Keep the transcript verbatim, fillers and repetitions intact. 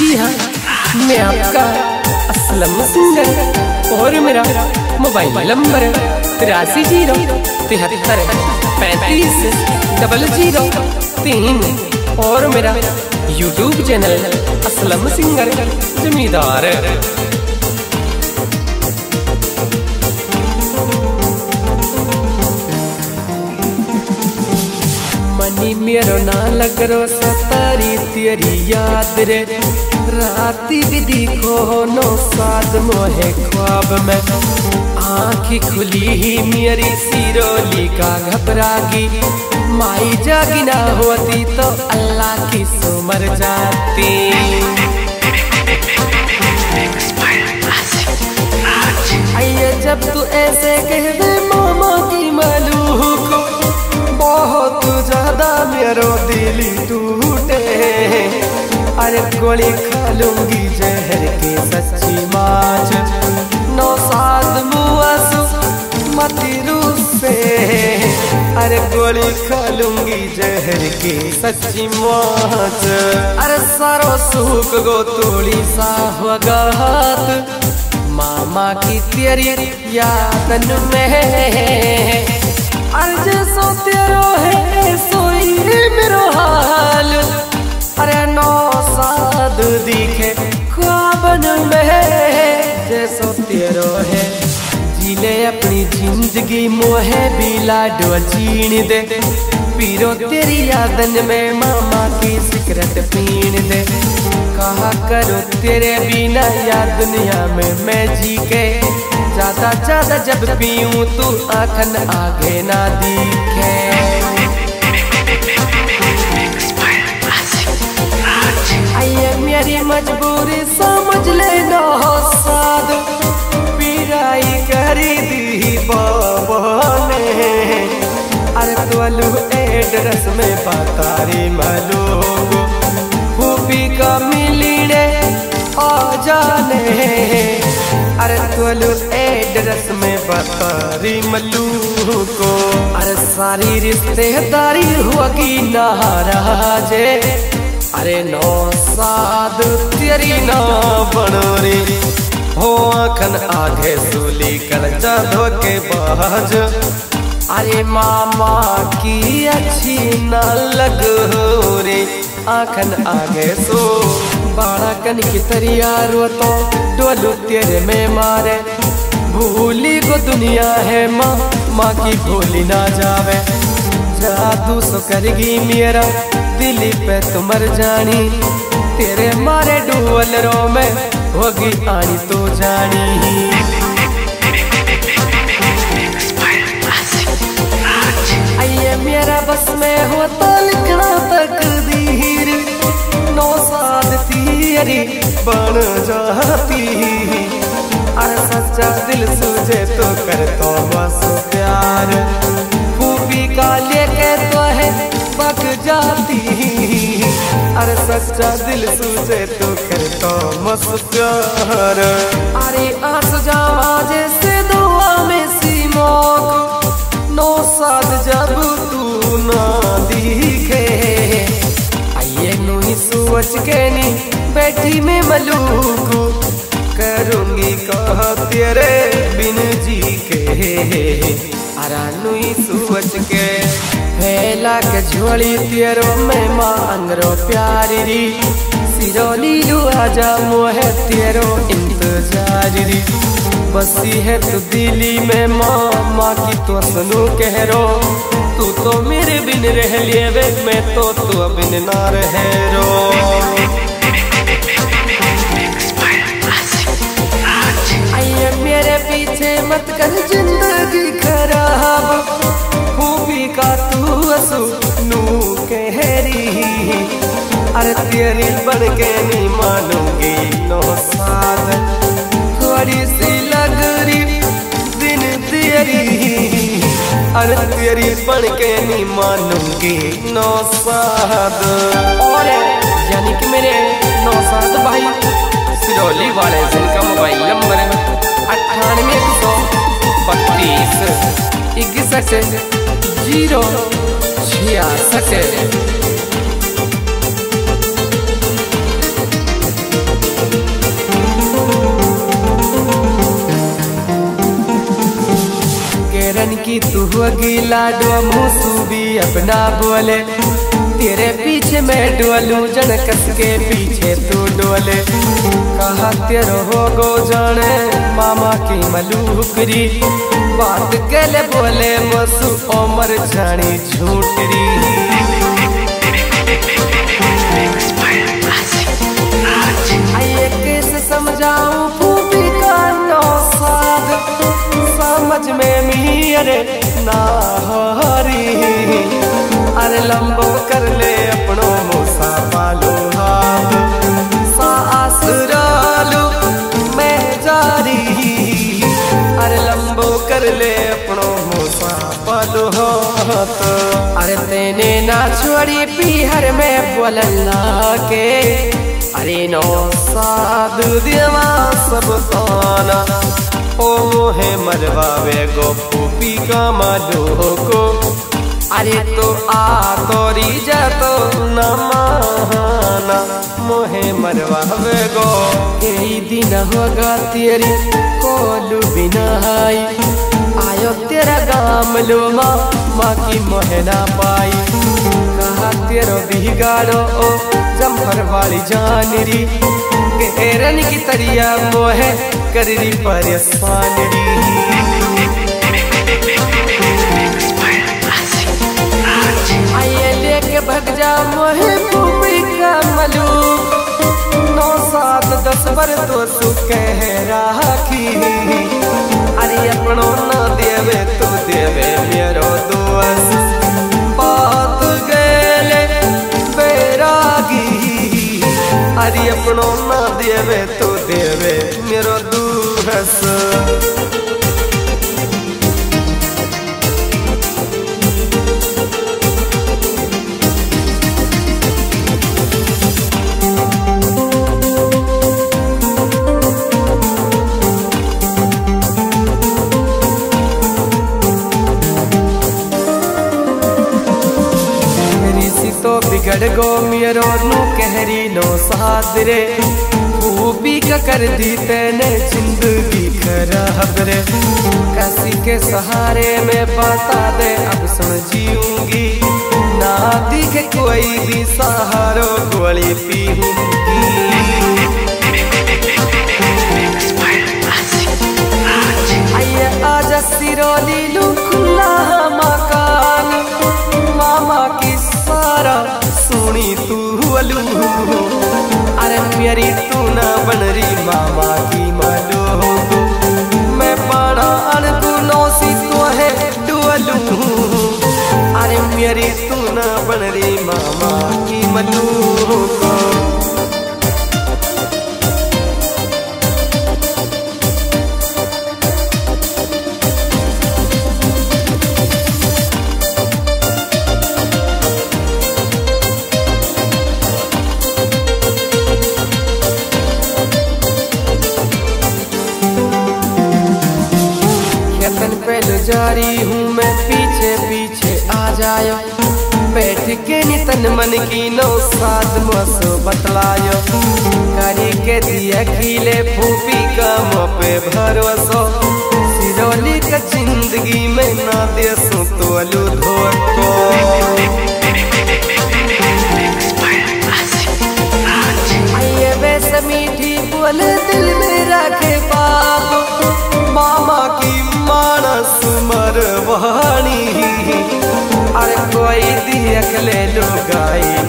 जी हाँ, मैं आपका असलम सिंगर और मेरा मोबाइल नंबर तिरासी जीरो तिहत्तर पैंतीस डबल जीरो तीन और मेरा YouTube channel Aslam singer Zamindar. मनी मेरो ना लगरो सतारी तेरी याद रे, राती भी दिखो नो साद मोहे ख्वाब में। आँखी खुली ही मेरी सिरोली का घबरागी, माई जागी ना होती तो अल्लाह की सो मर जाती। आइए जब तू ऐसे कह दे मामा की मालूम को, बहुत ज्यादा मेरो दिल टूटे। अरे गोली खा लूंगी जहर के सच्ची माच, नौ सात मुआसु मती रूप से। अरे गोली खा लूंगी जहर की सच्ची माच, अरे सारो सूख गो तोड़ी सा वगात, मामा की तेरी यादन में। अर्ज सो तेरो है सोई मेरो हाल, अरे नौ साद दिखे ख्वाबन में जैसो तेरो है। जीले अपनी जिंदगी मोहे भी लाडो जीण दे, पीरो तेरी यादन में मामा की सिगरेट पीण दे। कहा करो तेरे बिना या दुनिया में मैं जी के, ज्यादा ज्यादा जब पीऊं तू आँखन आगे ना दिखे। आइए मेरी मजबूरी समझ लेना हो साद, पीराई करी दी बाबा ने। अरे तोलू एड्रेस में बतारी मालूम, भूपी का मिलीने आ जाने। अरे तोलू एड्रेस में बतारी मल्लू को, अरे सारी रिश्तेदारी होगी नाराजे। अरे नौ साद तेरी ना बनो रे, हो आँखन आगे सूली कर जा धोके बाज। अरे मामा की अच्छी ना लगो रे, आँखन आगे सो बाड़ा कन की तरिया रो तो डोलू तेरे में मारे। भूली को दुनिया है माँ, माँ की भूली ना जावे। जादू सो करेगी मेरा दिल पे तुम मर जानी, तेरे मारे डुअल रो में होगी आनी तो जानी। आइए मेरा बस में होता लिखना तकदीर, नौ साद तेरी बन जाती। अरे सच्चा दिल सूझे तो कर तो बस प्यार, खूबी का लेके तो है बग जाती। अरे सच्चा दिल सूझे तो कर तो बस प्यार। अरे आंसू जावा जैसे दुआ में सीमोक, नौ साद जब तू ना दिखे। आइए नूही सोच के नी बैठी में मलूक, करूंगी कहा तेरे बिन जी के। अरा नुई सोच के फैला के झोली तेरो में मांगरो प्यारी री, सिरोली लू आजा मोहे तेरो इंतजार री। बसी है तू दिल्ली में मामा की तो सुनू कह रो, तू तो मेरे बिन रह लिए वे मैं तो तू बिन ना रह रो। आइए मेरे पीछे मत कर जिंदगी खराब, खूबी का तू असू नू कहरी। अरे तेरी बन के नहीं मानूंगी नौ साद, थोड़ी सी लग रही दिन तेरी। अरे तेरी बन के नहीं मानूंगी नौ साद। और यानी कि मेरे नौ साद भाई सिरौली वाले जिनका मोबाइल नंबर है अट्ठानवे एक सौ बत्तीस इकसठ जीरो छियासठ। की तू गीला डो मुसूबी अपना बोले तेरे पीछे मैं डोलू जन कस के पीछे तू डोले कहा तेरो हो गो जाने मामा की मलूकरी बात गले बोले मसू उमर जानी झूठरी आइए कैसे समझाऊं फूफी का नौसाद समझ में मेरे ना हरी अरे लंबो कर ले अपनो मूसा पालो हाथ सास डालू मैं जारी अरे लंबो कर ले अपनो मूसा पालो हाथ अरे तेने ना छोड़ी पीहर में बोलना के अरे नो साधु देवा सब ताना ओ मोहे मरवावे गो फूफी का मालो को अरे तो आ तोरी जा तो न माना मोहे मरवावे गो यही दिन होगा तेरी कोलू बिनाई आयो तेरा गाम लो माँ माँ की मोहे ना पाई कहा तेरो बिगाड़ो ओ जम्फर वाली जानरी घेरन की तरिया मोहे कररी परेशान री आइए लेके भग जा मोहे फूफी का मलू नौ सात दस बर तो तू कह राखी अरे अपनो ना देवे तू देवे मेरो दोस्त बात गले बैरागी अरे अपनो ना देवे तो देवे मेरो दोस्त तो बिगड़ गो मेरो नू कहरी नो सादरे फूफी का कर दी तेने जिंदगी खराब रे किसी के सहारे में बता दे अब सुन जीऊंगी ना दिखे कोई भी सहारो गोली पीऊंगी आइए आजा सिरोली लू खुला मकान मामा की सारा सुनी तू अलू अरे मेरी तू ना बन रही मामा की मालो मैं पाना अनकू नौसी तो है डुअलू अरे मेरी तू ना बन रही मामा की मलू को जारी हूँ मैं पीछे पीछे आ जायो बैठ के नितन मन की नो साथ मसो बतलायो करी के दिया खिले फूफी का मुँह पे भरोसो सिरोली का जिंदगी में ना दे सो तो अलू धोको आइए वैसे मीठी बोल दिल में रखे बाप मामा की मानस मरवानी अरे कोई देख ले लो गाई